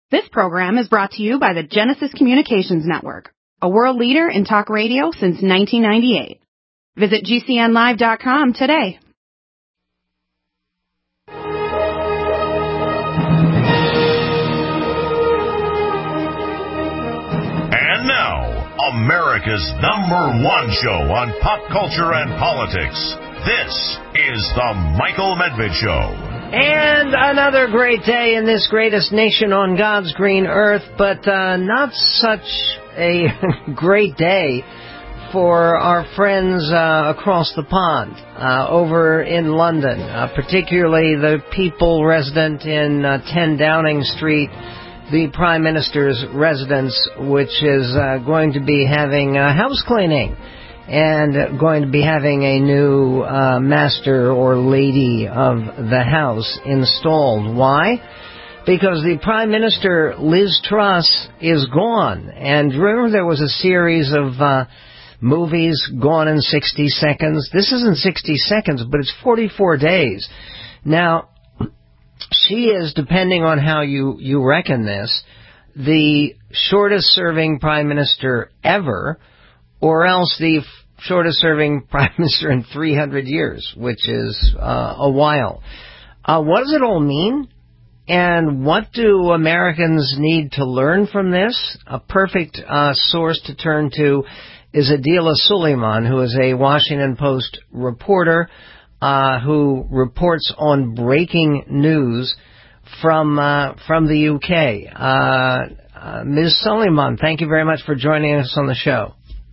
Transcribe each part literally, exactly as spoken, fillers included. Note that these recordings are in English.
This program is brought to you by the Genesis Communications Network, a world leader in talk radio since nineteen ninety-eight. Visit G C N live dot com today. And now, America's number one show on pop culture and politics. This is The Michael Medved Show. And another great day in this greatest nation on God's green earth, but uh, not such a great day for our friends uh, across the pond, uh, over in London, uh, particularly the people resident in uh, ten Downing Street, the Prime Minister's residence, which is uh, going to be having a house cleaning and going to be having a new uh, master or lady of the house installed. Why? Because the Prime Minister, Liz Truss, is gone. And remember there was a series of uh, movies, Gone in sixty seconds. This isn't sixty seconds, but it's forty-four days. Now, she is, depending on how you, you reckon this, the shortest-serving Prime Minister ever, or else the shortest-serving Prime Minister in three hundred years, which is uh, a while. Uh, what does it all mean? And what do Americans need to learn from this? A perfect uh, source to turn to is Adila Suleiman, who is a Washington Post reporter uh, who reports on breaking news from uh, from the U K. Uh, uh, Miz Suleiman, thank you very much for joining us on the show.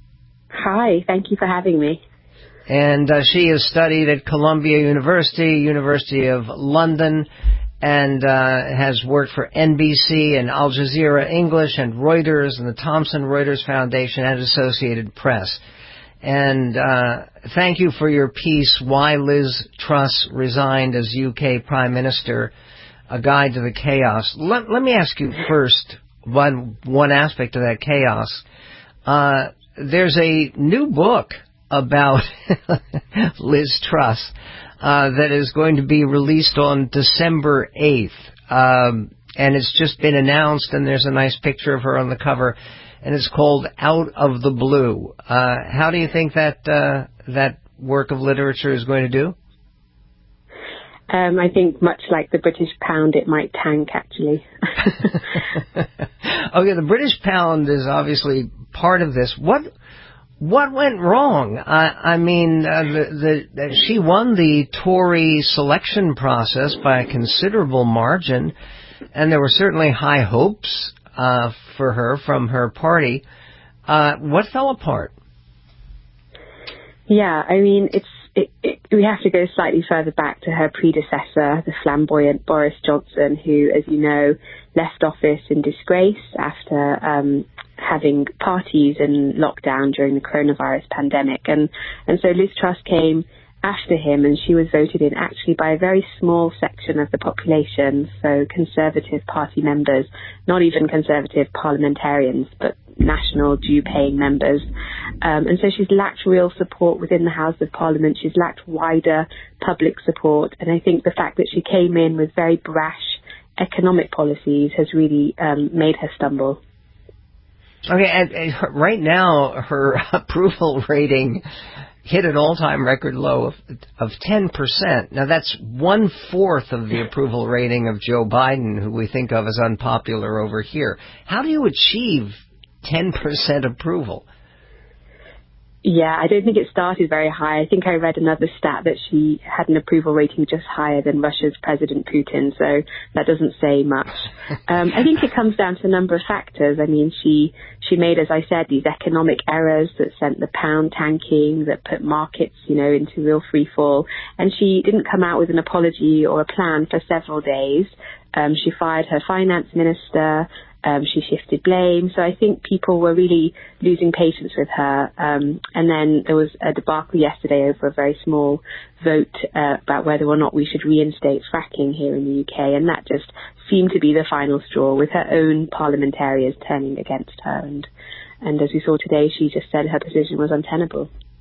Hi, thank you for having me. And uh, she has studied at Columbia University, University of London, and uh, has worked for N B C and Al Jazeera English and Reuters and the Thomson Reuters Foundation and Associated Press. And uh, thank you for your piece, Why Liz Truss Resigned as U K Prime Minister, A Guide to the Chaos. Let, let me ask you first one, one aspect of that chaos. Uh, There's a new book about Liz Truss uh, that is going to be released on December eighth. Um, and it's just been announced, and there's a nice picture of her on the cover. And it's called Out of the Blue. Uh, how do you think that uh, that work of literature is going to do? Um, I think much like the British pound, it might tank, actually. Okay, the British pound is obviously part of this. What what went wrong? I, I mean, uh, the, the, she won the Tory selection process by a considerable margin, and there were certainly high hopes uh, for her from her party. Uh, what fell apart? Yeah, I mean, it's it, it, we have to go slightly further back to her predecessor, the flamboyant Boris Johnson, who, as you know, left office in disgrace after um, having parties in lockdown during the coronavirus pandemic. And, and so Liz Truss came after him, and she was voted in actually by a very small section of the population, so Conservative Party members, not even Conservative parliamentarians, but national due-paying members. Um, and so she's lacked real support within the House of Parliament. She's lacked wider public support. And I think the fact that she came in with very brash economic policies has really um, made her stumble. Okay, and, and her, right now her approval rating hit an all-time record low of, of ten percent. Now, that's one-fourth of the approval rating of Joe Biden, who we think of as unpopular over here. How do you achieve ten percent approval? Yeah, I don't think it started very high. I think I read another stat that she had an approval rating just higher than Russia's President Putin, so that doesn't say much. Um, I think it comes down to a number of factors. I mean, she she made, as I said, these economic errors that sent the pound tanking, that put markets, you know, into real free fall, and she didn't come out with an apology or a plan for several days. Um, she fired her finance minister. Um, she shifted blame. So I think people were really losing patience with her. Um, and then there was a debacle yesterday over a very small vote uh, about whether or not we should reinstate fracking here in the U K. And that just seemed to be the final straw, with her own parliamentarians turning against her. And, and as we saw today, she just said her position was untenable.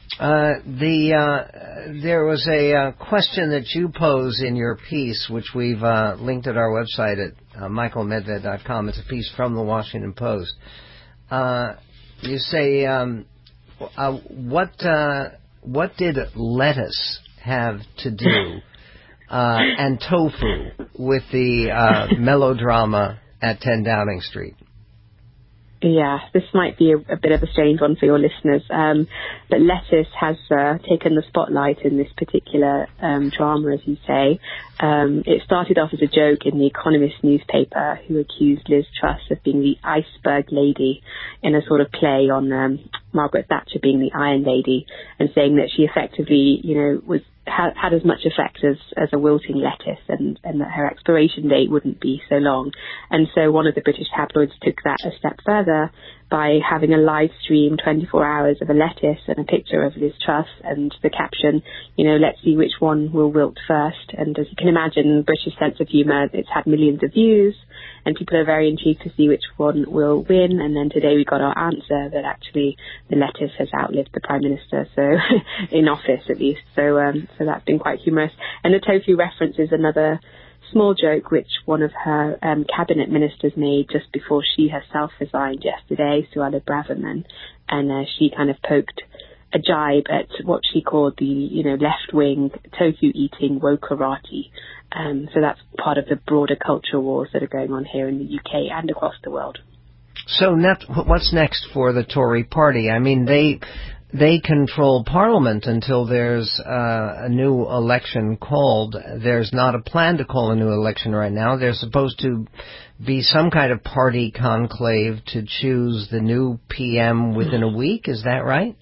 Uh, the uh, there was a uh, question that you pose in your piece, which we've uh, linked at our website at uh, michael medved dot com. It's a piece from the Washington Post. Uh, you say, um, uh, what uh, what did lettuce have to do uh, and tofu with the uh, melodrama at ten Downing Street? Yeah, this might be a, a bit of a strange one for your listeners, um, but lettuce has uh, taken the spotlight in this particular um, drama, as you say. Um, it started off as a joke in the Economist newspaper, who accused Liz Truss of being the iceberg lady in a sort of play on um, Margaret Thatcher being the Iron Lady, and saying that she effectively, you know, was had, had as much effect as, as a wilting lettuce, and, and that her expiration date wouldn't be so long. And so one of the British tabloids took that a step further by having a live stream twenty-four hours of a lettuce and a picture of Liz Truss and the caption, you know, let's see which one will wilt first. And as you can imagine, British sense of humour, it's had millions of views, and people are very intrigued to see which one will win. And then today we got our answer that actually the lettuce has outlived the Prime Minister, so in office at least. So um, so that's been quite humorous. And the tofu reference is another small joke which one of her um, cabinet ministers made just before she herself resigned yesterday, Suella Braverman, and uh, she kind of poked a jibe at what she called the, you know, left-wing tofu-eating wokerati. Um, so that's part of the broader culture wars that are going on here in the U K and across the world. So net, what's next for the Tory party? I mean, they they control Parliament until there's uh, a new election called. There's not a plan to call a new election right now. There's supposed to be some kind of party conclave to choose the new P M within a week. Is that right?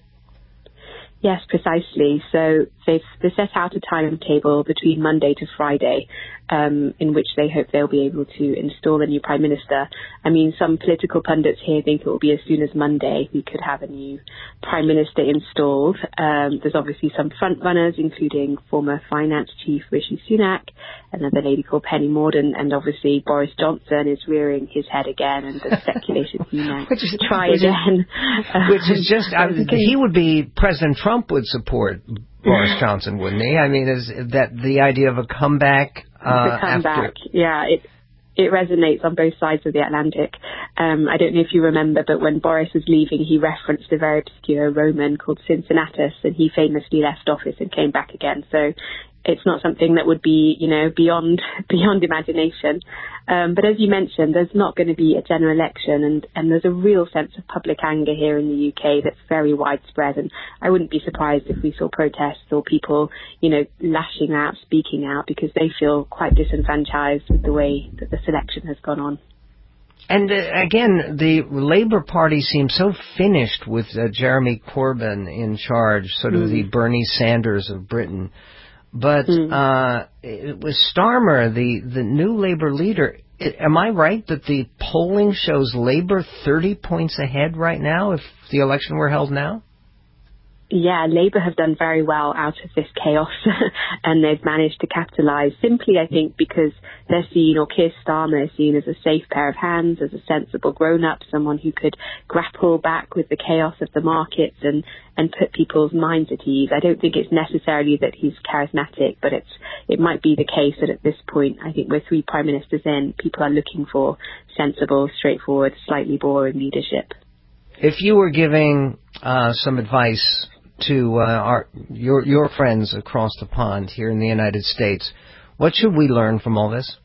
Yes, precisely. So they've they set out a timetable between Monday to Friday, um, in which they hope they'll be able to install a new Prime Minister. I mean, some political pundits here think it will be as soon as Monday we could have a new Prime Minister installed. Um, there's obviously some front runners, including former Finance Chief Rishi Sunak, another lady called Penny Mordaunt, and obviously Boris Johnson is rearing his head again, and there's speculation he might try which again. Is, which is just, I, he would be, President Trump would support Boris Johnson, wouldn't he? I mean, is that the idea of a comeback? Uh, the comeback, after... yeah, it it resonates on both sides of the Atlantic. Um, I don't know if you remember, but when Boris was leaving, he referenced a very obscure Roman called Cincinnatus, and he famously left office and came back again. So it's not something that would be, you know, beyond beyond imagination. Um, but as you mentioned, there's not going to be a general election, and, and there's a real sense of public anger here in the U K that's very widespread. And I wouldn't be surprised if we saw protests or people, you know, lashing out, speaking out, because they feel quite disenfranchised with the way that the selection has gone on. And uh, again, the Labour Party seems so finished with uh, Jeremy Corbyn in charge, sort of mm. the Bernie Sanders of Britain. But mm. uh, it was Starmer, the, the new Labour leader. It, am I right that the polling shows Labour thirty points ahead right now if the election were held now? Yeah, Labour have done very well out of this chaos, and they've managed to capitalise simply, I think, because they're seen, or Keir Starmer is seen as a safe pair of hands, as a sensible grown-up, someone who could grapple back with the chaos of the markets and, and put people's minds at ease. I don't think it's necessarily that he's charismatic, but it's it might be the case that at this point, I think we're three prime ministers in, people are looking for sensible, straightforward, slightly boring leadership. If you were giving uh, some advice to uh, our your your friends across the pond here in the United States, what should we learn from all this?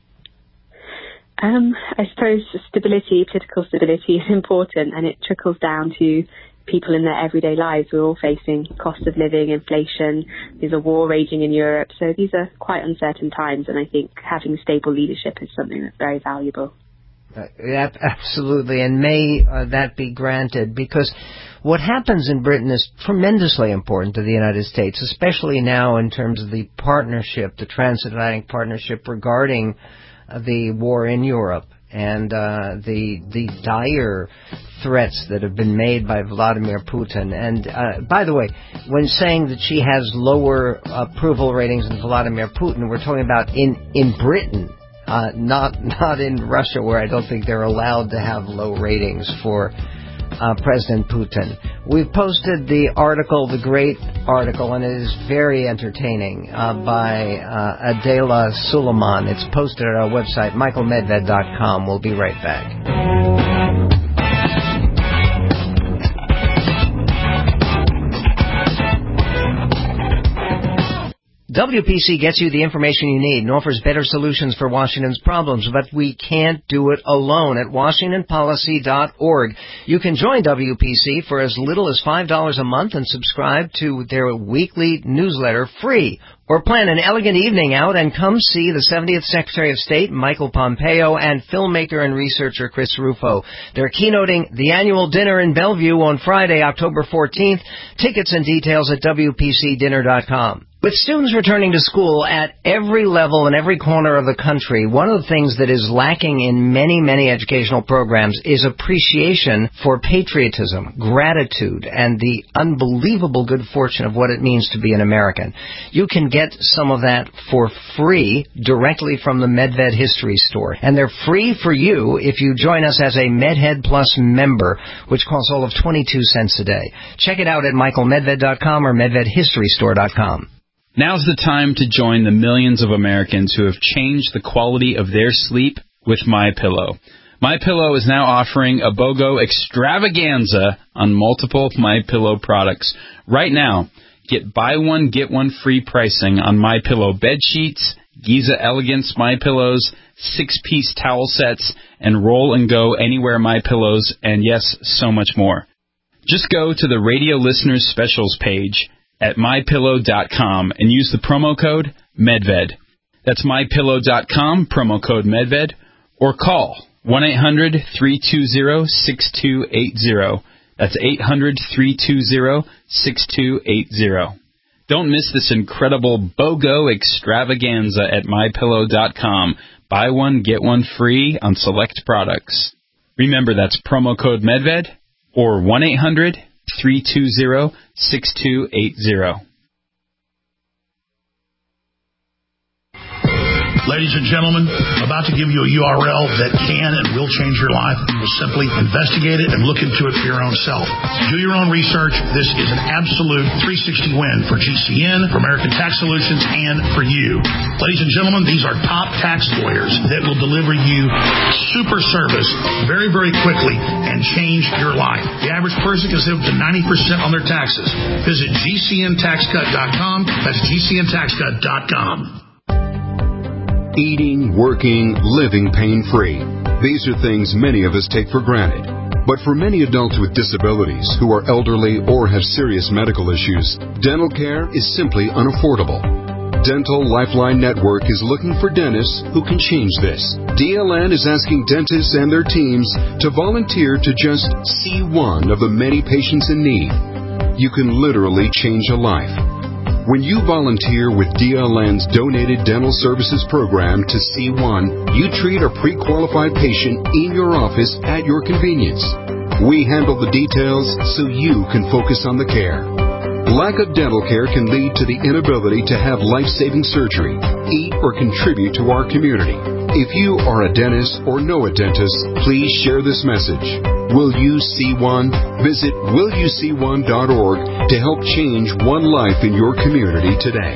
Um, I suppose stability, political stability is important, and it trickles down to people in their everyday lives. We're all facing cost of living, inflation, there's a war raging in Europe, so these are quite uncertain times, and I think having stable leadership is something that's very valuable. Uh, absolutely, and may uh, that be granted, because what happens in Britain is tremendously important to the United States, especially now in terms of the partnership, the transatlantic partnership regarding uh, the war in Europe and uh, the the dire threats that have been made by Vladimir Putin. And uh, by the way, when saying that she has lower approval ratings than Vladimir Putin, we're talking about in, in Britain. Uh, not not in Russia, where I don't think they're allowed to have low ratings for uh, President Putin. We've posted the article, the great article, and it is very entertaining, uh, by uh, Adela Suleiman. It's posted at our website, michael medved dot com. We'll be right back. W P C gets you the information you need and offers better solutions for Washington's problems, but we can't do it alone. At washington policy dot org, you can join W P C for as little as five dollars a month and subscribe to their weekly newsletter free. Or plan an elegant evening out and come see the seventieth Secretary of State, Michael Pompeo, and filmmaker and researcher Chris Rufo. They're keynoting the annual dinner in Bellevue on Friday, October fourteenth. Tickets and details at w p c dinner dot com. With students returning to school at every level in every corner of the country, one of the things that is lacking in many, many educational programs is appreciation for patriotism, gratitude, and the unbelievable good fortune of what it means to be an American. You can get some of that for free directly from the MedVed History Store. And they're free for you if you join us as a MedHead Plus member, which costs all of twenty-two cents a day. Check it out at michael medved dot com or medved history store dot com. Now's the time to join the millions of Americans who have changed the quality of their sleep with MyPillow. MyPillow is now offering a BOGO extravaganza on multiple MyPillow products. Right now, get buy one, get one free pricing on MyPillow bed sheets, Giza Elegance MyPillows, six-piece towel sets, and Roll and Go Anywhere MyPillows, and yes, so much more. Just go to the Radio Listeners Specials page at my pillow dot com and use the promo code MEDVED. That's my pillow dot com, promo code MEDVED, or call one eight hundred three two zero six two eight zero. That's eight hundred three two zero six two eight zero. Don't miss this incredible BOGO extravaganza at my pillow dot com. Buy one, get one free on select products. Remember, that's promo code MEDVED or one eight hundred three two zero six two eight zero. Ladies and gentlemen, I'm about to give you a U R L that can and will change your life. You will simply investigate it and look into it for your own self. Do your own research. This is an absolute three sixty win for G C N, for American Tax Solutions, and for you. Ladies and gentlemen, these are top tax lawyers that will deliver you super service very, very quickly and change your life. The average person can save up to ninety percent on their taxes. Visit G C N tax cut dot com. That's G C N tax cut dot com. Eating, working, living pain-free. These are things many of us take for granted. But for many adults with disabilities who are elderly or have serious medical issues, dental care is simply unaffordable. Dental Lifeline Network is looking for dentists who can change this. D L N is asking dentists and their teams to volunteer to just see one of the many patients in need. You can literally change a life. When you volunteer with D L N's Donated Dental Services Program to C one, you treat a pre-qualified patient in your office at your convenience. We handle the details so you can focus on the care. Lack of dental care can lead to the inability to have life-saving surgery, eat, or contribute to our community. If you are a dentist or know a dentist, please share this message. Will you see one? Visit will you see one dot org to help change one life in your community today.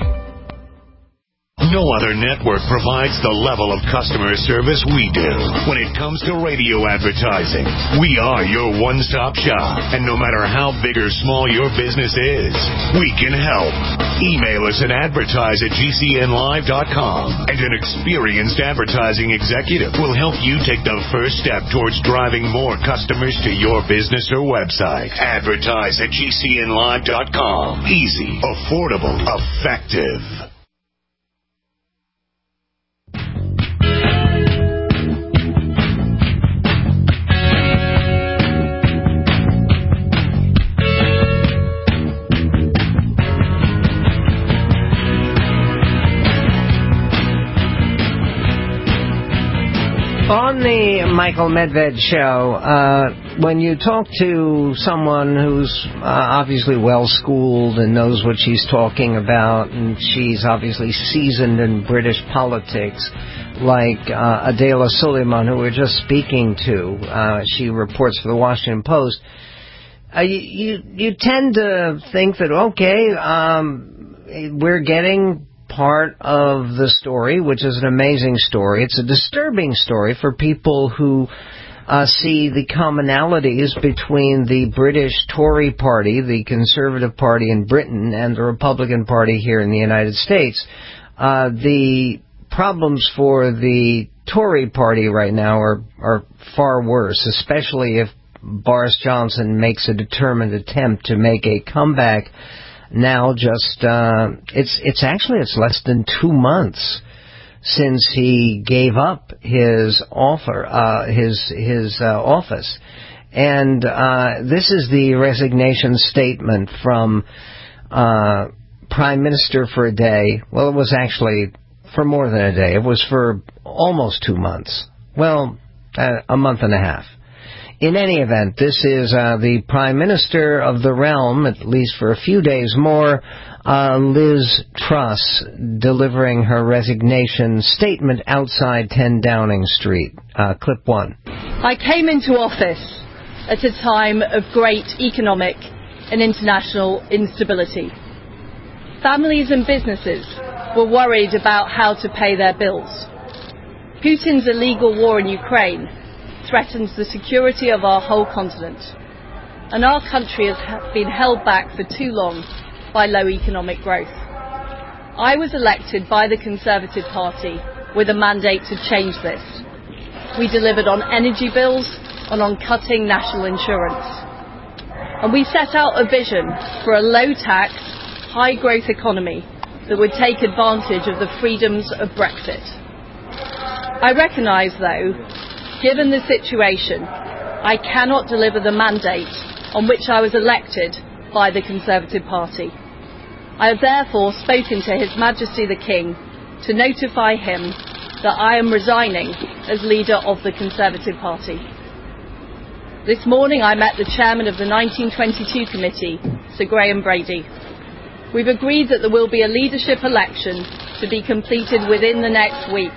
No other network provides the level of customer service we do when it comes to radio advertising. We are your one-stop shop, and no matter how big or small your business is, we can help. Email us and advertise at G C N live dot com, and an experienced advertising executive will help you take the first step towards driving more customers to your business or website. Advertise at G C N live dot com. Easy, affordable, effective. On the Michael Medved Show, uh, when you talk to someone who's uh, obviously well-schooled and knows what she's talking about, and she's obviously seasoned in British politics, like uh, Adela Suleiman, who we were just speaking to, uh, she reports for the Washington Post, uh, you, you you tend to think that, okay, um, we're getting part of the story, which is an amazing story. It's a disturbing story for people who uh, see the commonalities between the British Tory party, the Conservative Party in Britain, and the Republican Party here in the United States. Uh, the problems for the Tory party right now are, are far worse, especially if Boris Johnson makes a determined attempt to make a comeback. Now, just uh, it's it's actually it's less than two months since he gave up his offer, uh, his his uh, office, and uh, this is the resignation statement from uh, Prime Minister for a day. Well, it was actually for more than a day. It was for almost two months. Well, uh, a month and a half. In any event, this is uh, the Prime Minister of the realm, at least for a few days more, uh, Liz Truss, delivering her resignation statement outside ten Downing Street. Uh, clip one. I came into office at a time of great economic and international instability. Families and businesses were worried about how to pay their bills. Putin's illegal war in Ukraine threatens the security of our whole continent, and our country has been held back for too long by low economic growth. I was elected by the Conservative Party with a mandate to change this. We delivered on energy bills and on cutting national insurance. And we set out a vision for a low-tax, high-growth economy that would take advantage of the freedoms of Brexit. I recognise, though, given the situation, I cannot deliver the mandate on which I was elected by the Conservative Party. I have therefore spoken to His Majesty the King to notify him that I am resigning as leader of the Conservative Party. This morning I met the chairman of the nineteen twenty-two committee, Sir Graham Brady. We've agreed that there will be a leadership election to be completed within the next week.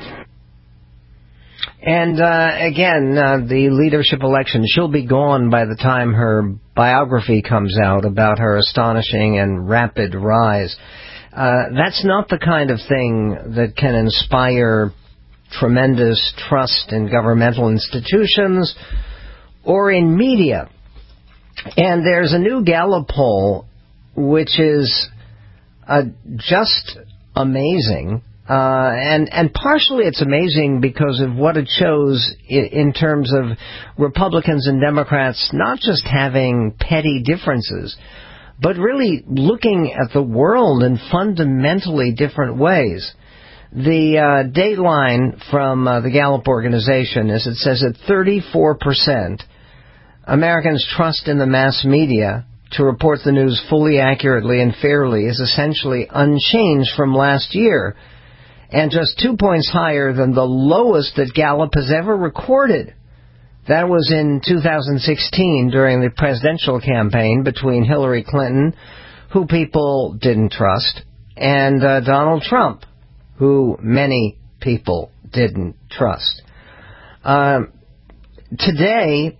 And uh, again, uh, the leadership election, she'll be gone by the time her biography comes out about her astonishing and rapid rise. Uh, that's not the kind of thing that can inspire tremendous trust in governmental institutions or in media. And there's a new Gallup poll which is uh, just amazing. Uh, and, and partially it's amazing because of what it shows in, in terms of Republicans and Democrats not just having petty differences, but really looking at the world in fundamentally different ways. The uh, dateline from uh, the Gallup organization is it says that thirty-four percent Americans trust in the mass media to report the news fully, accurately, and fairly is essentially unchanged from last year, and just two points higher than the lowest that Gallup has ever recorded. That was in two thousand sixteen during the presidential campaign between Hillary Clinton, who people didn't trust, and uh, Donald Trump, who many people didn't trust. Uh, today,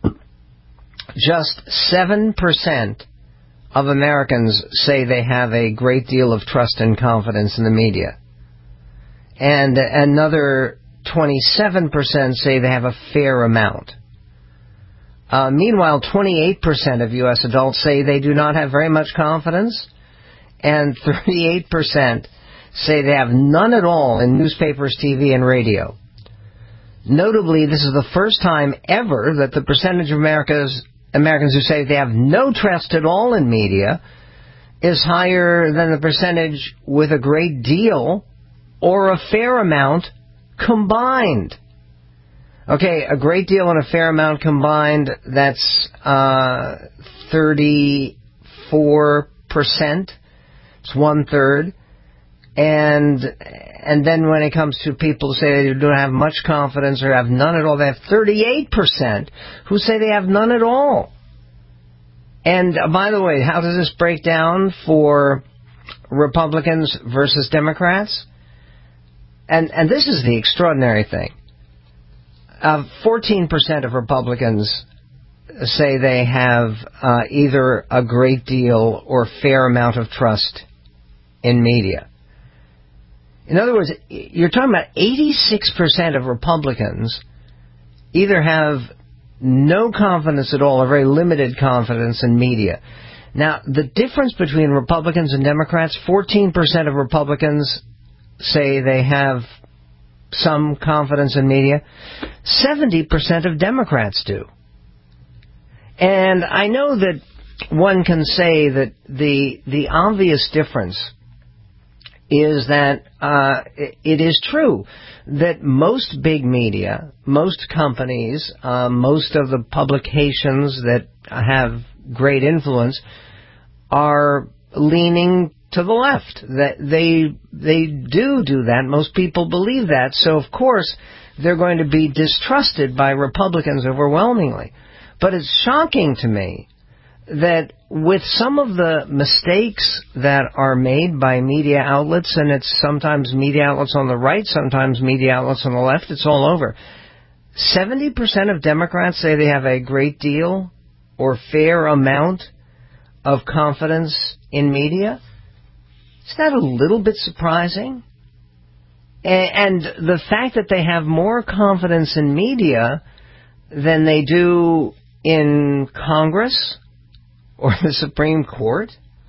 just seven percent of Americans say they have a great deal of trust and confidence in the media. And another twenty-seven percent say they have a fair amount. Uh, meanwhile, twenty-eight percent of U S adults say they do not have very much confidence, and thirty-eight percent say they have none at all in newspapers, T V, and radio. Notably, this is the first time ever that the percentage of America's, Americans who say they have no trust at all in media is higher than the percentage with a great deal or a fair amount combined. Okay, a great deal and a fair amount combined, that's uh, thirty-four percent. It's one-third. And and then when it comes to people who say they don't have much confidence or have none at all, they have thirty-eight percent who say they have none at all. And uh, by the way, how does this break down for Republicans versus Democrats? and, and this is the extraordinary thing. Uh, fourteen percent of Republicans say they have uh, either a great deal or fair amount of trust in media. In other words, you're talking about eighty-six percent of Republicans either have no confidence at all or very limited confidence in media. Now, the difference between Republicans and Democrats, fourteen percent of Republicans say they have some confidence in media. seventy percent of Democrats do. And I know that one can say that the the obvious difference is that uh, it is true that most big media, most companies, uh, most of the publications that have great influence are leaning to the left. That they they do do that. Most people believe that. So, of course, they're going to be distrusted by Republicans overwhelmingly. But it's shocking to me that with some of the mistakes that are made by media outlets, and it's sometimes media outlets on the right, sometimes media outlets on the left, it's all over. seventy percent of Democrats say they have a great deal or fair amount of confidence in media. Is that a little bit surprising? And the fact that they have more confidence in media than they do in Congress or the Supreme Court,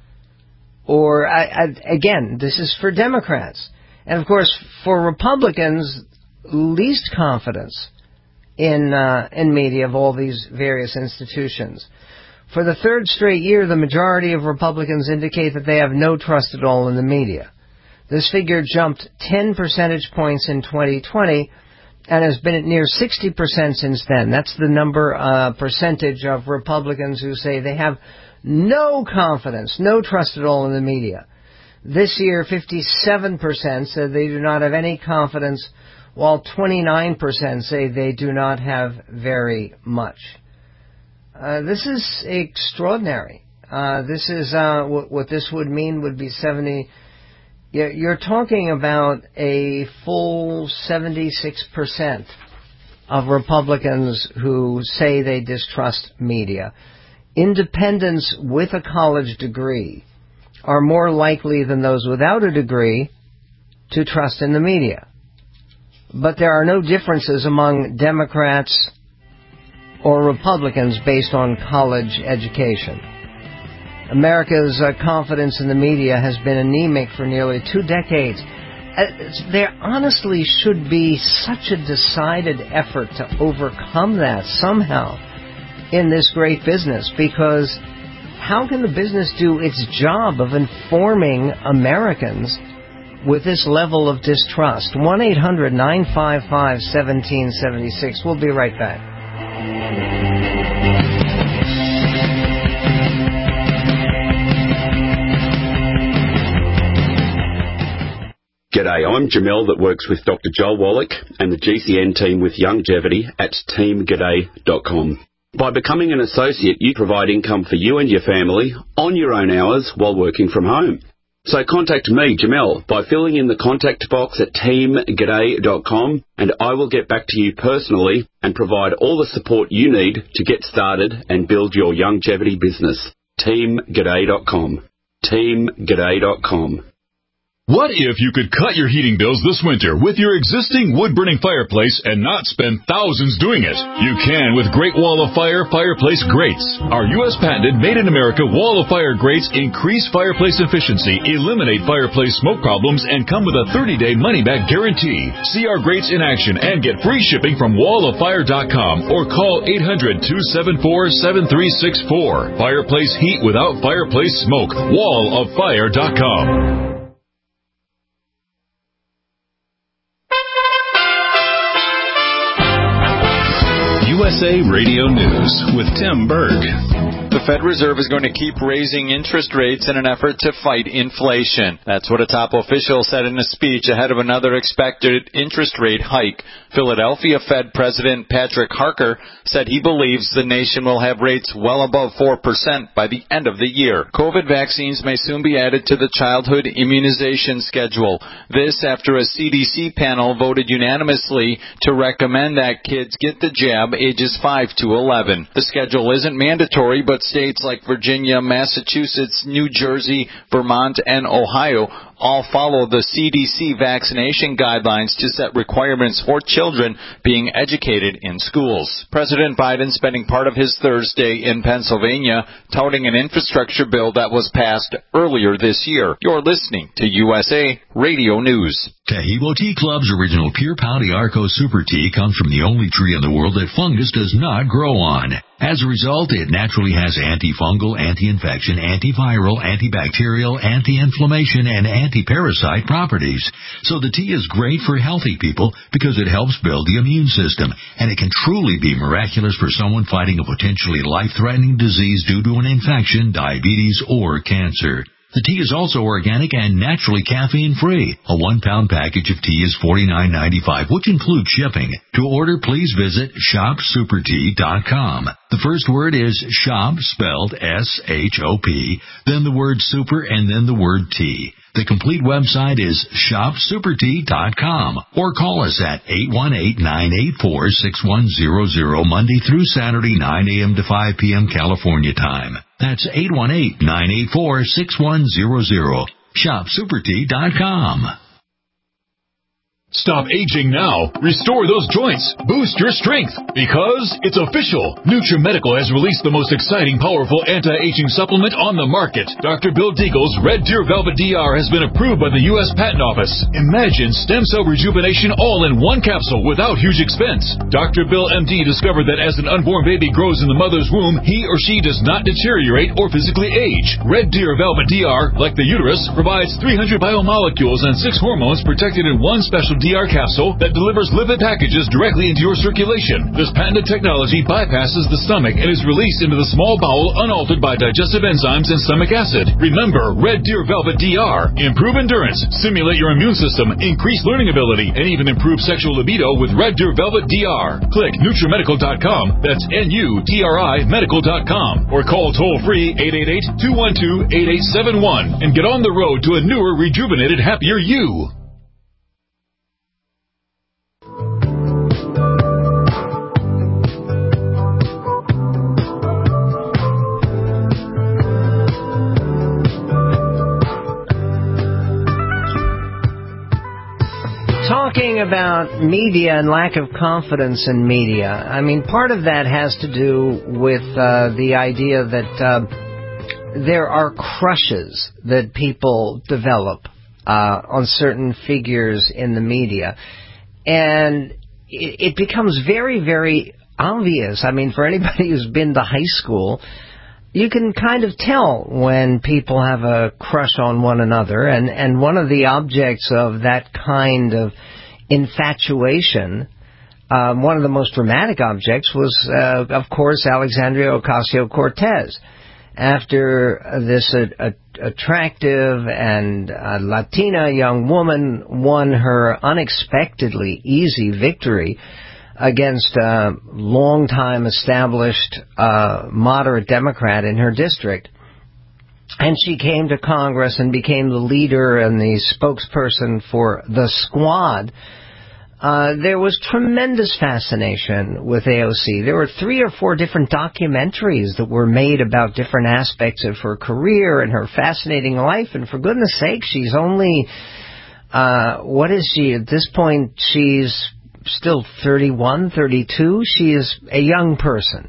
or, I, I, again, this is for Democrats. And, of course, for Republicans, least confidence in uh, in media of all these various institutions. For the third straight year, the majority of Republicans indicate that they have no trust at all in the media. This figure jumped ten percentage points in twenty twenty and has been at near sixty percent since then. That's the number, uh, percentage of Republicans who say they have no confidence, no trust at all in the media. This year, fifty-seven percent said they do not have any confidence, while twenty-nine percent say they do not have very much. Uh, this is extraordinary. Uh, this is, uh, what, what this would mean would be seventy... You're talking about a full seventy-six percent of Republicans who say they distrust media. Independents with a college degree are more likely than those without a degree to trust in the media. But there are no differences among Democrats or Republicans based on college education. America's uh, confidence in the media has been anemic for nearly two decades. Uh, there honestly should be such a decided effort to overcome that somehow in this great business, because how can the business do its job of informing Americans with this level of distrust? one eight hundred nine five five one seven seven six. We'll be right back. G'day, I'm Jamel that works with Doctor Joel Wallach and the G C N team with Longevity at team g'day dot com. By becoming an associate, you provide income for you and your family on your own hours while working from home. So contact me, Jamel, by filling in the contact box at team g'day dot com, and I will get back to you personally and provide all the support you need to get started and build your longevity business. team g'day dot com. team g'day dot com. What if you could cut your heating bills this winter with your existing wood-burning fireplace and not spend thousands doing it? You can with Great Wall of Fire fireplace grates. Our U S patented made-in-America Wall of Fire grates increase fireplace efficiency, eliminate fireplace smoke problems, and come with a thirty-day money-back guarantee. See our grates in action and get free shipping from wall of fire dot com or call eight hundred, two seven four, seven three six four. Fireplace heat without fireplace smoke. wall of fire dot com. U S A Radio News with Tim Berg. The Fed Reserve is going to keep raising interest rates in an effort to fight inflation. That's what a top official said in a speech ahead of another expected interest rate hike. Philadelphia Fed President Patrick Harker said he believes the nation will have rates well above four percent by the end of the year. COVID vaccines may soon be added to the childhood immunization schedule. This after a C D C panel voted unanimously to recommend that kids get the jab ages five to eleven. The schedule isn't mandatory, but states like Virginia, Massachusetts, New Jersey, Vermont, and Ohio all follow the C D C vaccination guidelines to set requirements for children being educated in schools. President Biden spending part of his Thursday in Pennsylvania touting an infrastructure bill that was passed earlier this year. You're listening to U S A Radio News. Tahibo Tea Club's original Pure Pau Arco Super Tea comes from the only tree in the world that fungus does not grow on. As a result, it naturally has antifungal, anti-infection, antiviral, antibacterial, anti-inflammation, and anti-parasite properties. So the tea is great for healthy people because it helps build the immune system, and it can truly be miraculous for someone fighting a potentially life-threatening disease due to an infection, diabetes, or cancer. The tea is also organic and naturally caffeine-free. A one-pound package of tea is forty-nine ninety-five, which includes shipping. To order, please visit shop super tea dot com. The first word is shop, spelled S H O P, then the word super, and then the word tea. The complete website is shop super tea dot com, or call us at eight one eight, nine eight four, six one zero zero Monday through Saturday, nine a.m. to five p.m. California time. That's eight one eight, nine eight four, six one zero zero. shop super tea dot com. Stop aging now. Restore those joints. Boost your strength. Because it's official. NutriMedical has released the most exciting, powerful anti-aging supplement on the market. Doctor Bill Deagle's Red Deer Velvet D R has been approved by the U S Patent Office. Imagine stem cell rejuvenation all in one capsule without huge expense. Doctor Bill M D discovered that as an unborn baby grows in the mother's womb, he or she does not deteriorate or physically age. Red Deer Velvet D R, like the uterus, provides three hundred biomolecules and six hormones protected in one special D R capsule that delivers lipid packages directly into your circulation. This patented technology bypasses the stomach and is released into the small bowel unaltered by digestive enzymes and stomach acid. Remember, Red Deer Velvet D R. Improve endurance, stimulate your immune system, increase learning ability, and even improve sexual libido with Red Deer Velvet D R. Click NutriMedical dot com. That's N U T R I medical dot com. Or call toll-free eight eight eight, two one two, eight eight seven one and get on the road to a newer, rejuvenated, happier you. Talking about media and lack of confidence in media, I mean, part of that has to do with uh, the idea that uh, there are crushes that people develop uh, on certain figures in the media. And it, it becomes very, very obvious. I mean, for anybody who's been to high school, you can kind of tell when people have a crush on one another, and, and one of the objects of that kind of infatuation, um, one of the most dramatic objects was, uh, of course, Alexandria Ocasio-Cortez. After this uh, uh, attractive and uh, Latina young woman won her unexpectedly easy victory against a long-time established uh, moderate Democrat in her district. And she came to Congress and became the leader and the spokesperson for the Squad. Uh, there was tremendous fascination with A O C. There were three or four different documentaries that were made about different aspects of her career and her fascinating life. And for goodness sake, she's only, uh, what is she? At this point, she's still thirty-one, thirty-two. She is a young person.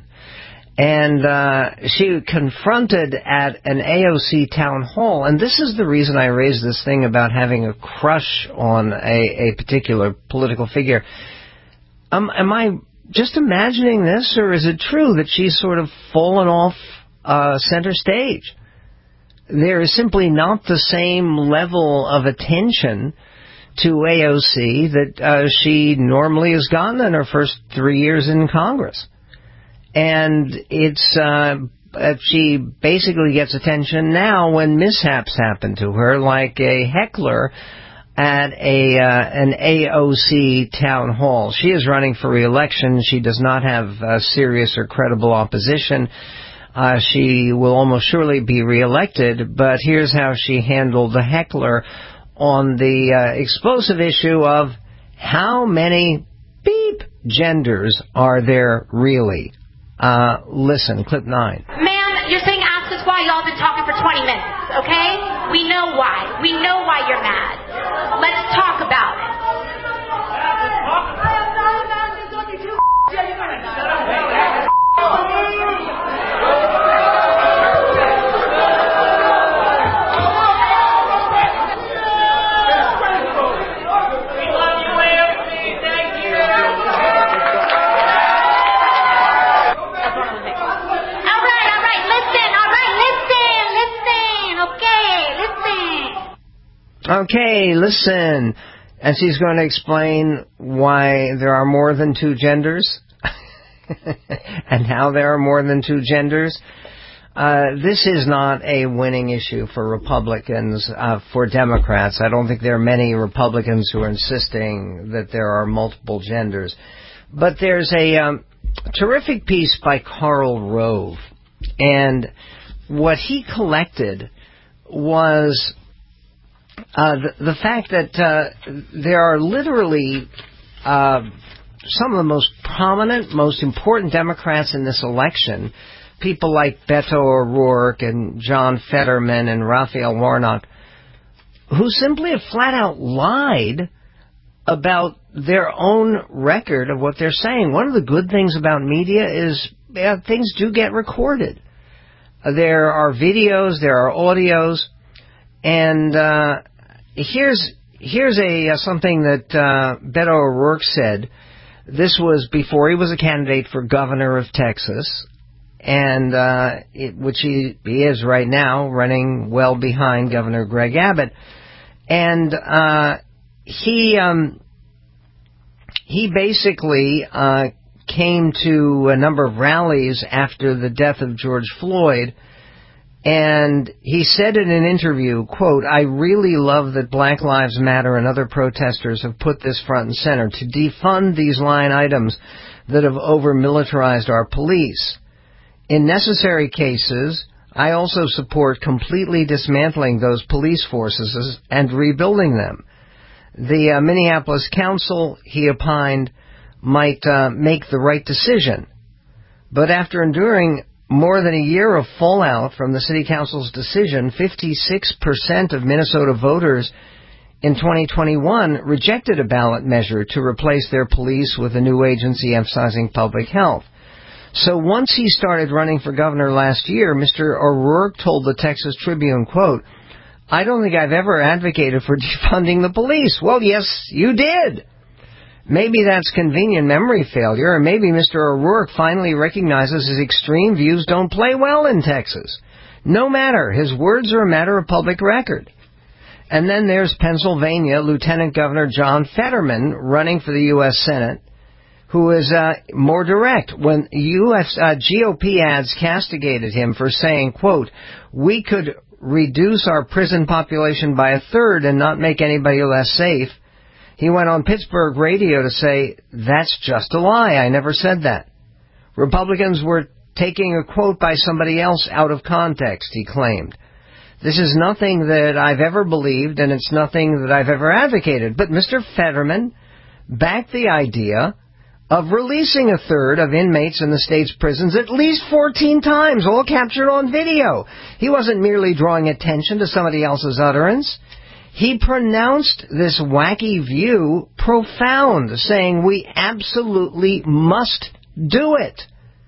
And uh, she confronted at an A O C town hall, and this is the reason I raised this thing about having a crush on a, a particular political figure. Um, am I just imagining this, or is it true that she's sort of fallen off uh, center stage? There is simply not the same level of attention to A O C that uh, she normally has gotten in her first three years in Congress. And it's, uh, she basically gets attention now when mishaps happen to her, like a heckler at a uh, an A O C town hall. She is running for re-election. She does not have uh, serious or credible opposition. Uh, she will almost surely be re-elected, but here's how she handled the heckler on the uh, explosive issue of how many beep genders are there really. Uh, listen, clip nine. Ma'am, you're saying ask us why y'all been talking for twenty minutes, okay? We know why. We know why you're mad. Let's talk about it. Okay, listen. And she's going to explain why there are more than two genders and how there are more than two genders. Uh, this is not a winning issue for Republicans, uh, for Democrats. I don't think there are many Republicans who are insisting that there are multiple genders. But there's a um, terrific piece by Karl Rove. And what he collected was Uh, the, the fact that uh, there are literally uh, some of the most prominent, most important Democrats in this election, people like Beto O'Rourke and John Fetterman and Raphael Warnock, who simply have flat out lied about their own record of what they're saying. One of the good things about media is yeah, things do get recorded. Uh, there are videos, there are audios. And uh, here's here's a uh, something that uh, Beto O'Rourke said. This was before he was a candidate for governor of Texas, and uh, it, which he, he is right now, running well behind Governor Greg Abbott. And uh, he um, he basically uh, came to a number of rallies after the death of George Floyd. And he said in an interview, quote, "I really love that Black Lives Matter and other protesters have put this front and center to defund these line items that have over-militarized our police. In necessary cases, I also support completely dismantling those police forces and rebuilding them. The uh, Minneapolis Council," he opined, "might uh, make the right decision. But after enduring more than a year of fallout from the City Council's decision, fifty-six percent of Minnesota voters in twenty twenty-one rejected a ballot measure to replace their police with a new agency emphasizing public health. So once he started running for governor last year, Mister O'Rourke told the Texas Tribune, quote, "I don't think I've ever advocated for defunding the police." Well, yes, you did. Maybe that's convenient memory failure, or maybe Mister O'Rourke finally recognizes his extreme views don't play well in Texas. No matter, his words are a matter of public record. And then there's Pennsylvania Lieutenant Governor John Fetterman running for the U S Senate, who is uh, more direct. When U S uh, G O P ads castigated him for saying, quote, "We could reduce our prison population by a third and not make anybody less safe," he went on Pittsburgh radio to say, "That's just a lie. I never said that." Republicans were taking a quote by somebody else out of context, he claimed. "This is nothing that I've ever believed, and it's nothing that I've ever advocated." But Mister Fetterman backed the idea of releasing a third of inmates in the state's prisons at least fourteen times, all captured on video. He wasn't merely drawing attention to somebody else's utterance. He pronounced this wacky view profound, saying we absolutely must do it.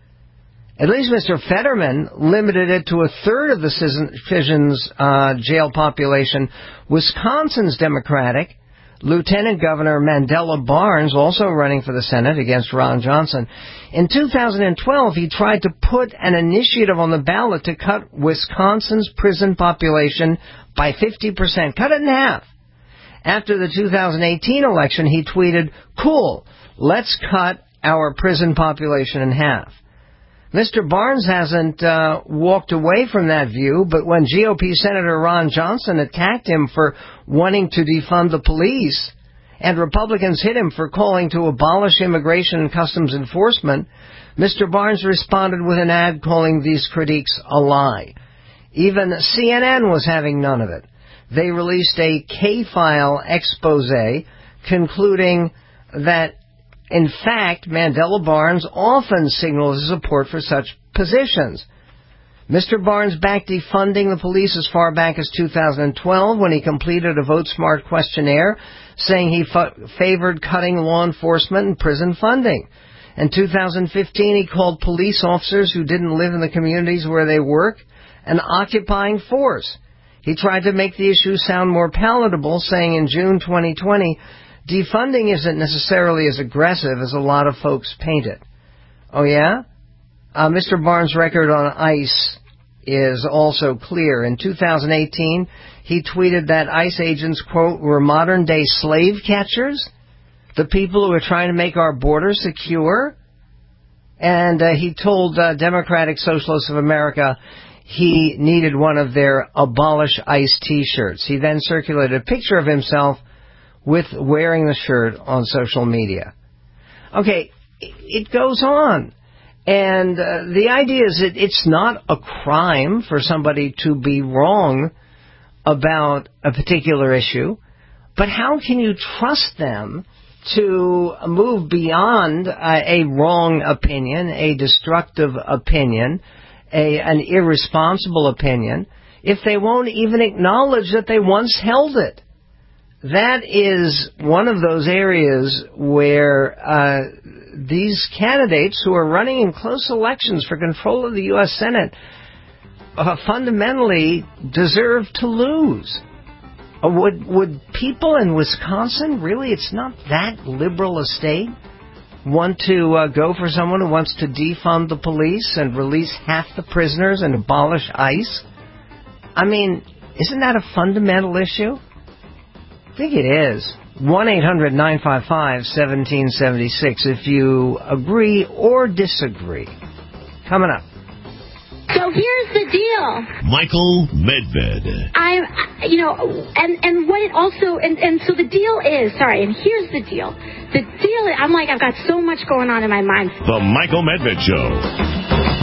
At least Mister Fetterman limited it to a third of the citizens' uh, jail population. Wisconsin's Democratic Lieutenant Governor Mandela Barnes, also running for the Senate against Ron Johnson, in two thousand twelve he tried to put an initiative on the ballot to cut Wisconsin's prison population by fifty percent, cut it in half. After the two thousand eighteen election, he tweeted, "Cool, let's cut our prison population in half." Mister Barnes hasn't uh, walked away from that view, but when G O P Senator Ron Johnson attacked him for wanting to defund the police, and Republicans hit him for calling to abolish immigration and customs enforcement, Mister Barnes responded with an ad calling these critiques a lie. Even C N N was having none of it. They released a K-file expose concluding that, in fact, Mandela Barnes often signals his support for such positions. Mister Barnes backed defunding the police as far back as two thousand twelve when he completed a Vote Smart questionnaire saying he f- favored cutting law enforcement and prison funding. In two thousand fifteen, he called police officers who didn't live in the communities where they work an occupying force. He tried to make the issue sound more palatable, saying in June twenty twenty, defunding isn't necessarily as aggressive as a lot of folks paint it. Oh, yeah? Uh, Mister Barnes' record on ICE is also clear. In two thousand eighteen, he tweeted that ICE agents, quote, were modern-day slave catchers, the people who are trying to make our border secure. And uh, he told uh, Democratic Socialists of America he needed one of their Abolish ICE T-shirts. He then circulated a picture of himself with wearing the shirt on social media. Okay, it goes on. And uh, the idea is that it's not a crime for somebody to be wrong about a particular issue, but how can you trust them to move beyond uh, a wrong opinion, a destructive opinion, a, an irresponsible opinion, if they won't even acknowledge that they once held it? That is one of those areas where uh, these candidates who are running in close elections for control of the U S Senate uh, fundamentally deserve to lose. Uh, would, would people in Wisconsin, really, it's not that liberal a state, want to uh, go for someone who wants to defund the police and release half the prisoners and abolish ICE? I mean, isn't that a fundamental issue? I think it is. one eight hundred nine five five one seven seven six if you agree or disagree. Coming up. So here's the deal. Michael Medved. I'm, you know, and, and what it also, and, and so the deal is, sorry, and here's the deal. The deal is, I'm like, I've got so much going on in my mind. The Michael Medved Show.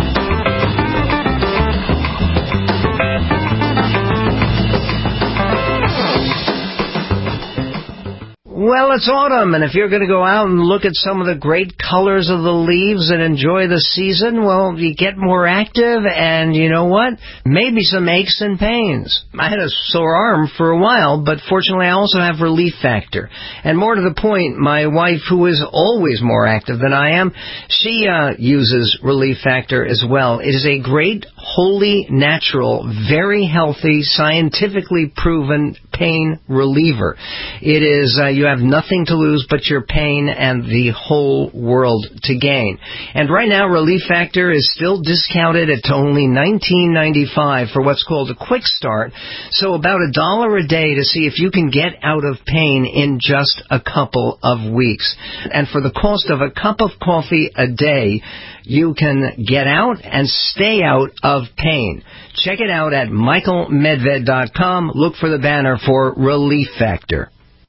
Well, it's autumn, and if you're going to go out and look at some of the great colors of the leaves and enjoy the season, well, you get more active, and you know what? Maybe some aches and pains. I had a sore arm for a while, but fortunately I also have Relief Factor. And more to the point, my wife, who is always more active than I am, she uh, uses Relief Factor as well. It is a great, wholly natural, very healthy, scientifically proven pain reliever. It is, uh, you have nothing to lose but your pain and the whole world to gain. And right now, Relief Factor is still discounted at only nineteen ninety-five for what's called a quick start. So about a dollar a day to see if you can get out of pain in just a couple of weeks. And for the cost of a cup of coffee a day, you can get out and stay out of pain. Check it out at michael medved dot com. Look for the banner for Relief Factor.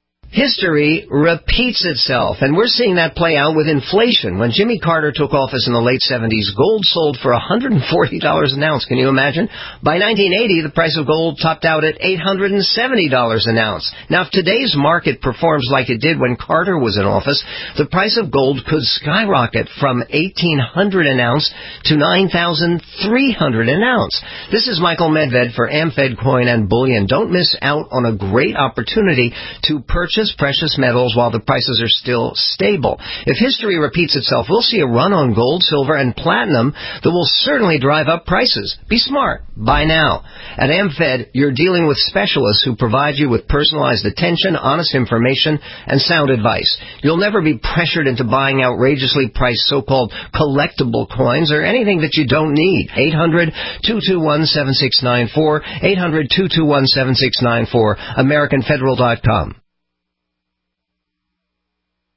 History repeats itself, and we're seeing that play out with inflation. When Jimmy Carter took office in the late seventies, gold sold for one hundred forty dollars an ounce. Can you imagine? By nineteen eighty, the price of gold topped out at eight hundred seventy dollars an ounce. Now, if today's market performs like it did when Carter was in office, the price of gold could skyrocket from eighteen hundred dollars an ounce to nine thousand three hundred dollars an ounce. This is Michael Medved for AmFed Coin and Bullion. Don't miss out on a great opportunity to purchase precious metals while the prices are still stable. If history repeats itself, we'll see a run on gold, silver, and platinum that will certainly drive up prices. Be smart. Buy now. At AmFed, you're dealing with specialists who provide you with personalized attention, honest information, and sound advice. You'll never be pressured into buying outrageously priced so-called collectible coins or anything that you don't need. eight hundred two two one seven six nine four, eight hundred two two one seven six nine four, american federal dot com.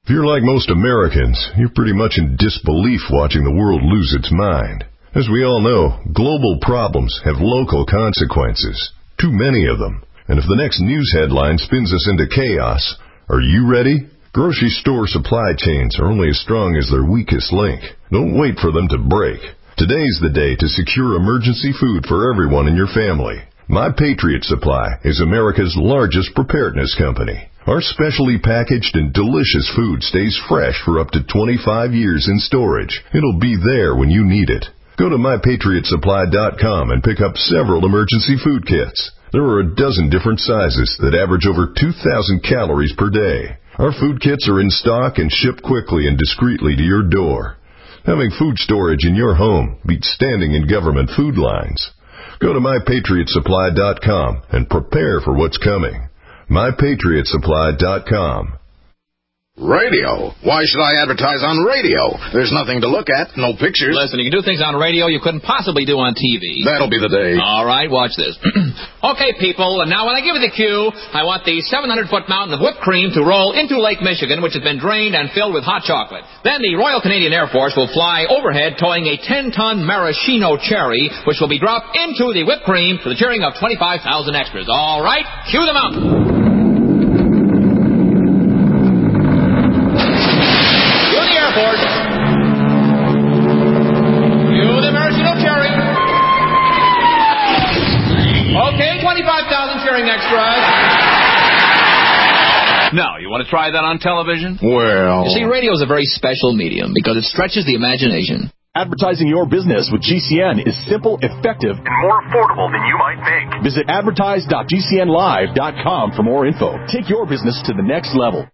If you're like most Americans, you're pretty much in disbelief watching the world lose its mind. As we all know, global problems have local consequences. Too many of them. And if the next news headline spins us into chaos, are you ready? Grocery store supply chains are only as strong as their weakest link. Don't wait for them to break. Today's the day to secure emergency food for everyone in your family. My Patriot Supply is America's largest preparedness company. Our specially packaged and delicious food stays fresh for up to twenty-five years in storage. It'll be there when you need it. Go to my patriot supply dot com and pick up several emergency food kits. There are a dozen different sizes that average over two thousand calories per day. Our food kits are in stock and shipped quickly and discreetly to your door. Having food storage in your home beats standing in government food lines. Go to my patriot supply dot com and prepare for what's coming. my patriot supply dot com. Radio? Why should I advertise on radio? There's nothing to look at, no pictures. Listen, you can do things on radio you couldn't possibly do on T V. That'll be the day. All right, watch this. Okay, people, and now when I give you the cue, I want the seven hundred foot mountain of whipped cream to roll into Lake Michigan, which has been drained and filled with hot chocolate. Then the Royal Canadian Air Force will fly overhead towing a ten ton maraschino cherry, which will be dropped into the whipped cream to the cheering of twenty-five thousand extras. All right, cue the mountain. twenty-five thousand cheering extras. Now, you want to try that on television? Well... You see, radio is a very special medium because it stretches the imagination. Advertising your business with G C N is simple, effective, and more affordable than you might think. Visit advertise dot g c n live dot com for more info. Take your business to the next level.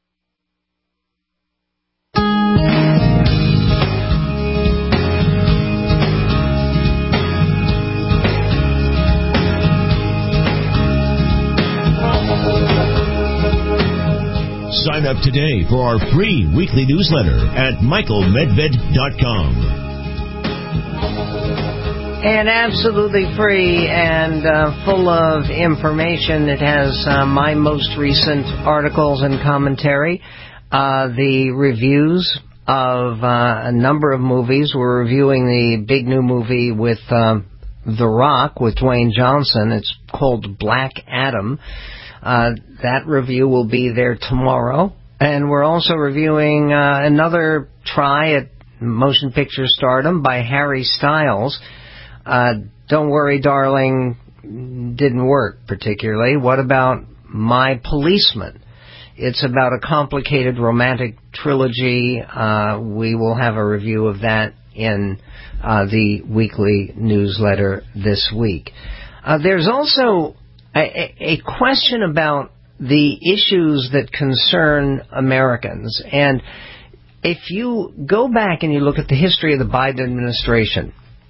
Sign up today for our free weekly newsletter at michael medved dot com. And absolutely free and uh, full of information. It has uh, my most recent articles and commentary, uh, the reviews of uh, a number of movies. We're reviewing the big new movie with uh, The Rock, with Dwayne Johnson. It's called Black Adam. Uh, that review will be there tomorrow. And we're also reviewing uh, another try at motion picture stardom by Harry Styles. Uh, Don't Worry, Darling didn't work particularly. What about My Policeman? It's about a complicated romantic trilogy. Uh, we will have a review of that in uh, the weekly newsletter this week. Uh, there's also A, a question about the issues that concern Americans. And if you go back and you look at the history of the Biden administration,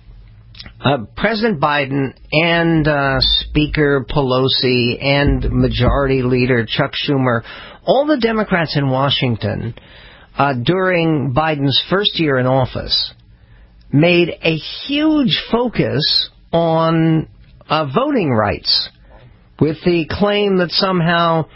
uh, President Biden and uh, Speaker Pelosi and Majority Leader Chuck Schumer, all the Democrats in Washington uh, during Biden's first year in office made a huge focus on uh, voting rights, with the claim that somehow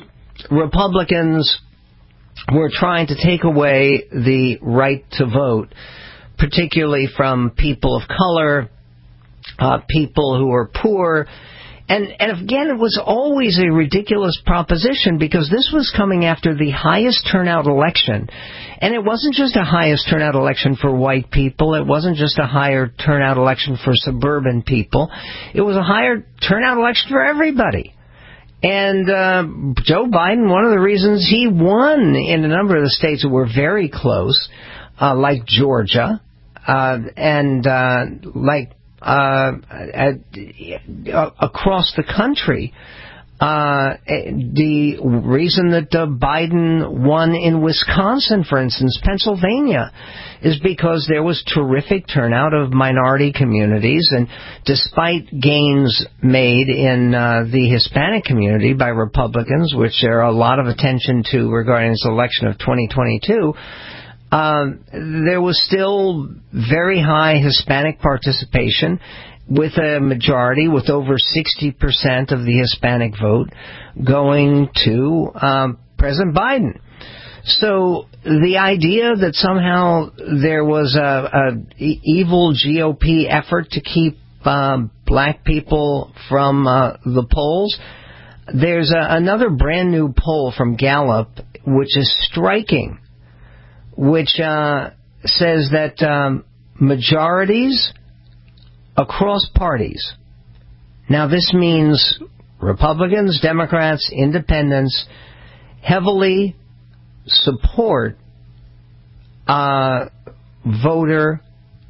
Republicans were trying to take away the right to vote, particularly from people of color, uh, people who are poor. And, and again, it was always a ridiculous proposition because this was coming after the highest turnout election. And it wasn't just a highest turnout election for white people. It wasn't just a higher turnout election for suburban people. It was a higher turnout election for everybody. And uh, Joe Biden, one of the reasons he won in a number of the states that were very close, uh, like Georgia, uh, and uh, like uh, uh, across the country, Uh, the reason that uh, Biden won in Wisconsin, for instance, Pennsylvania, is because there was terrific turnout of minority communities, and despite gains made in uh, the Hispanic community by Republicans, which there are a lot of attention to regarding this election of twenty twenty-two, um, there was still very high Hispanic participation, with a majority, with over sixty percent of the Hispanic vote going to um, President Biden. So the idea that somehow there was a, a e- evil G O P effort to keep um, black people from uh, the polls, there's a, another brand new poll from Gallup which is striking, which uh, says that um, majorities across parties, now this means Republicans, Democrats, Independents, heavily support uh, voter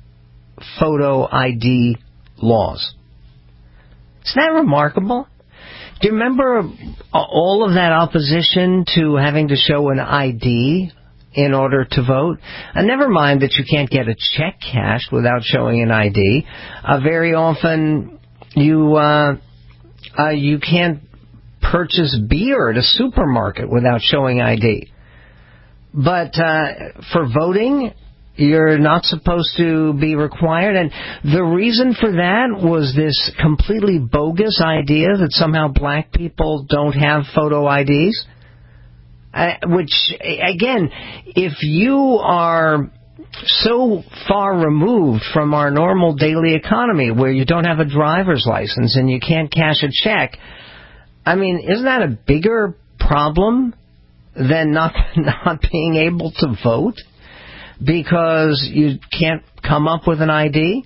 photo I D laws. Isn't that remarkable? Do you remember all of that opposition to having to show an I D in order to vote? And never mind that you can't get a check cashed without showing an I D. Uh, very often you uh, uh, you can't purchase beer at a supermarket without showing I D. But uh, for voting, you're not supposed to be required. And the reason for that was this completely bogus idea that somehow black people don't have photo I Ds. Uh, which, again, if you are so far removed from our normal daily economy where you don't have a driver's license and you can't cash a check, I mean, isn't that a bigger problem than not not being able to vote because you can't come up with an I D?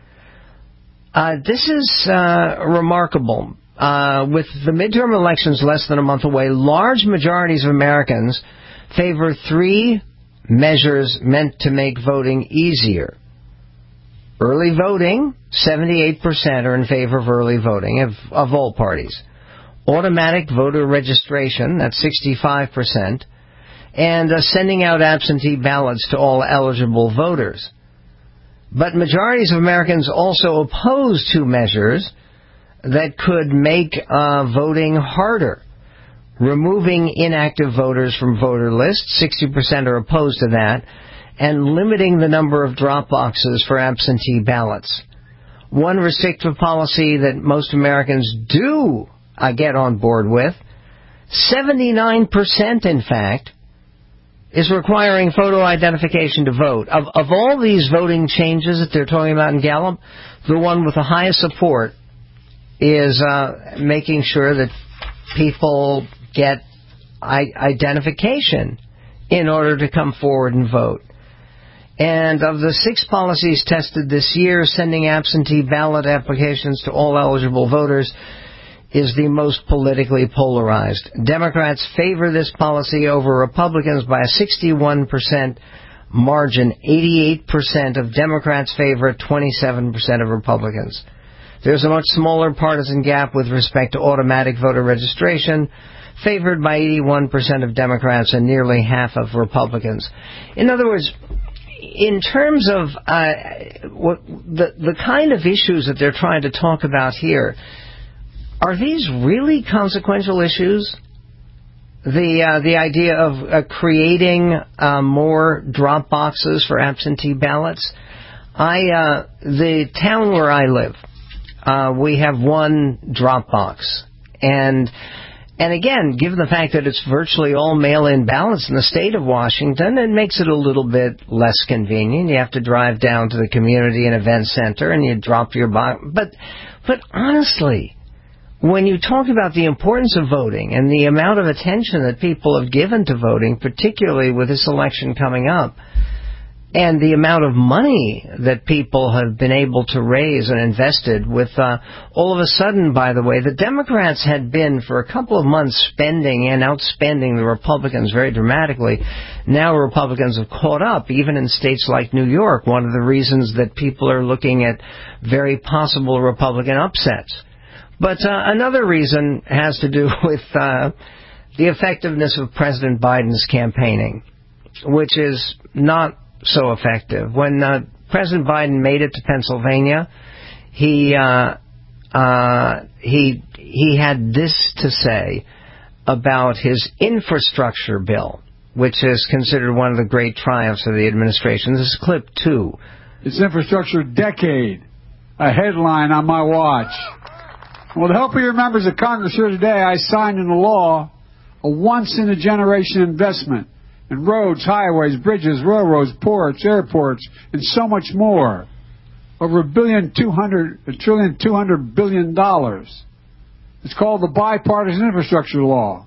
Uh, this is uh, remarkable. Uh, with the midterm elections less than a month away, large majorities of Americans favor three measures meant to make voting easier. Early voting, seventy-eight percent are in favor of early voting of, of all parties. Automatic voter registration, that's sixty-five percent. And uh, sending out absentee ballots to all eligible voters. But majorities of Americans also oppose two measures that could make uh, voting harder. Removing inactive voters from voter lists, sixty percent are opposed to that, and limiting the number of drop boxes for absentee ballots. One restrictive policy that most Americans do uh, get on board with, seventy-nine percent in fact, is requiring photo identification to vote. Of, of all these voting changes that they're talking about in Gallup, the one with the highest support is uh, making sure that people get I- identification in order to come forward and vote. And of the six policies tested this year, sending absentee ballot applications to all eligible voters is the most politically polarized. Democrats favor this policy over Republicans by a sixty-one percent margin. eighty-eight percent of Democrats favor, twenty-seven percent of Republicans. There's a much smaller partisan gap with respect to automatic voter registration, favored by eighty-one percent of Democrats and nearly half of Republicans. In other words, in terms of uh, what, the, the kind of issues that they're trying to talk about here, are these really consequential issues? The uh, the idea of uh, creating uh, more drop boxes for absentee ballots. I uh, the town where I live, uh, we have one drop box, and and again, given the fact that it's virtually all mail-in ballots in the state of Washington, it makes it a little bit less convenient. You have to drive down to the community and event center, and you drop your box. But but honestly, when you talk about the importance of voting and the amount of attention that people have given to voting, particularly with this election coming up, and the amount of money that people have been able to raise and invested with, uh, all of a sudden, by the way, the Democrats had been for a couple of months spending and outspending the Republicans very dramatically. Now Republicans have caught up, even in states like New York, one of the reasons that people are looking at very possible Republican upsets. But uh, another reason has to do with uh, the effectiveness of President Biden's campaigning, which is not so effective. When uh, President Biden made it to Pennsylvania, he uh, uh, he he had this to say about his infrastructure bill, which is considered one of the great triumphs of the administration. This is clip two. It's infrastructure decade, a headline on my watch. With the help of your members of Congress here today, I signed into law a once-in-a-generation investment and roads, highways, bridges, railroads, ports, airports, and so much more. Over a billion, two hundred, a trillion, two hundred billion dollars. It's called the Bipartisan Infrastructure Law.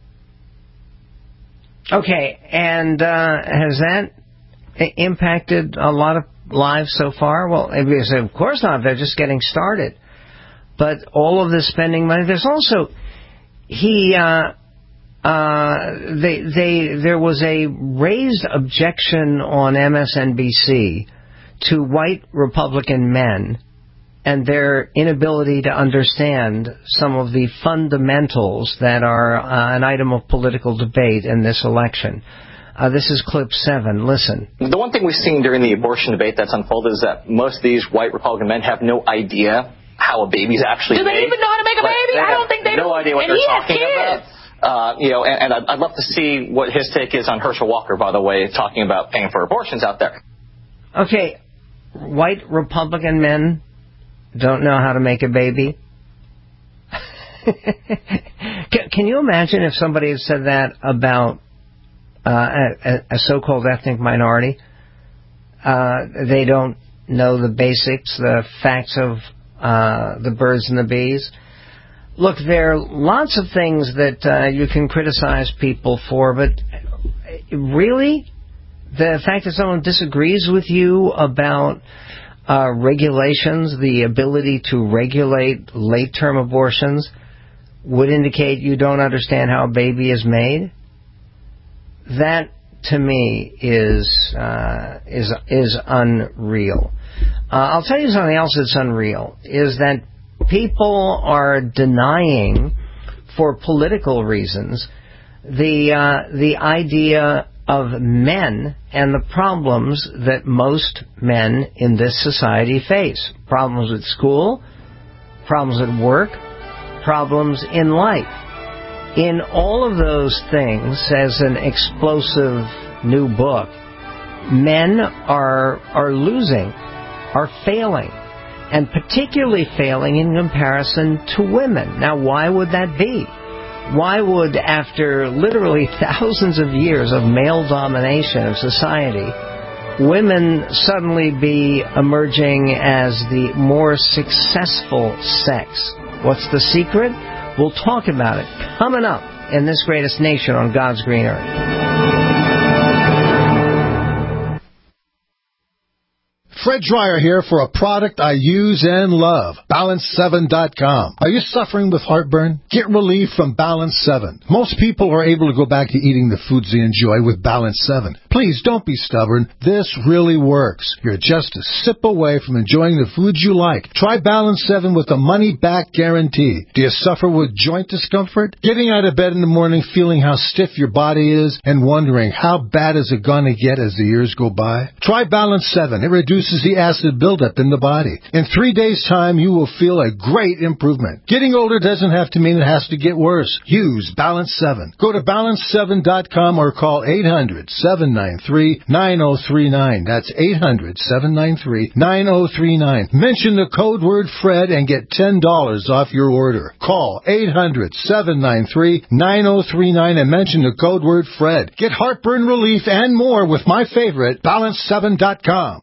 Okay, and uh, has that impacted a lot of lives so far? Well, of course not. They're just getting started. But all of this spending money, there's also he. Uh, uh, they they there was a raised objection on M S N B C to white Republican men and their inability to understand some of the fundamentals that are uh, an item of political debate in this election. Uh, this is clip seven. Listen. The one thing we've seen during the abortion debate that's unfolded is that most of these white Republican men have no idea how a baby's actually Do they made. even know how to make a baby? They I don't think they no do. idea what and they're he talking has about. Uh, you know, and, and I'd, I'd love to see what his take is on Herschel Walker, by the way, talking about paying for abortions out there. Okay, white Republican men don't know how to make a baby. can, can you imagine if somebody had said that about uh, a, a so-called ethnic minority? Uh, they don't know the basics, the facts of uh, the birds and the bees. Look, there are lots of things that uh, you can criticize people for, but really, the fact that someone disagrees with you about uh, regulations, the ability to regulate late-term abortions, would indicate you don't understand how a baby is made? That, to me, is uh, is is unreal. Uh, I'll tell you something else that's unreal, is that people are denying, for political reasons, the uh, the idea of men and the problems that most men in this society face. Problems at school, problems at work, problems in life. In all of those things, as an explosive new book, men are are losing, are failing, and particularly failing in comparison to women. Now, why would that be? Why would, after literally thousands of years of male domination of society, women suddenly be emerging as the more successful sex? What's the secret? We'll talk about it coming up in This Greatest Nation on God's Green Earth. Fred Dreyer here for a product I use and love, Balance seven dot com. Are you suffering with heartburn? Get relief from Balance seven. Most people are able to go back to eating the foods they enjoy with Balance seven. Please don't be stubborn. This really works. You're just a sip away from enjoying the foods you like. Try Balance seven with a money-back guarantee. Do you suffer with joint discomfort? Getting out of bed in the morning feeling how stiff your body is and wondering how bad is it going to get as the years go by? Try Balance seven. It reduces the acid buildup in the body. In three days' time, you will feel a great improvement. Getting older doesn't have to mean it has to get worse. Use Balance seven. Go to balance seven dot com or call eight hundred, seven nine three, nine oh three nine. That's eight hundred, seven nine three, nine oh three nine. Mention the code word Fred and get ten dollars off your order. Call eight hundred, seven nine three, nine oh three nine and mention the code word Fred. Get heartburn relief and more with my favorite, balance seven dot com.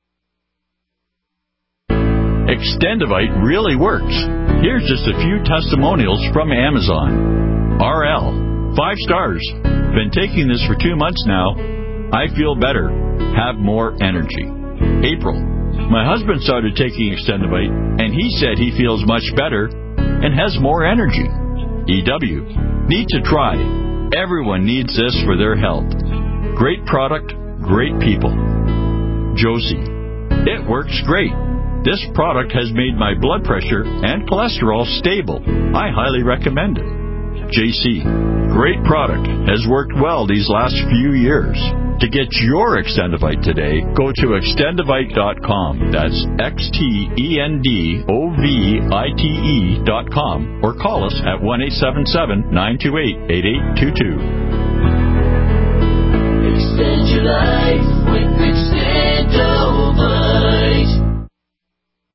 Extendivite really works. Here's just a few testimonials from Amazon. R L, five stars. Been taking this for two months now. I feel better. Have more energy. April, my husband started taking Extendivite, and he said he feels much better and has more energy. E W, need to try. Everyone needs this for their health. Great product, great people. Josie, it works great. This product has made my blood pressure and cholesterol stable. I highly recommend it. J C, great product. Has worked well these last few years. To get your Extendivite today, go to extendivite dot com. That's X T E N D O V I T E dot com. Or call us at one eight seven seven, nine two eight, eight eight two two. Extend your life with Extendivite.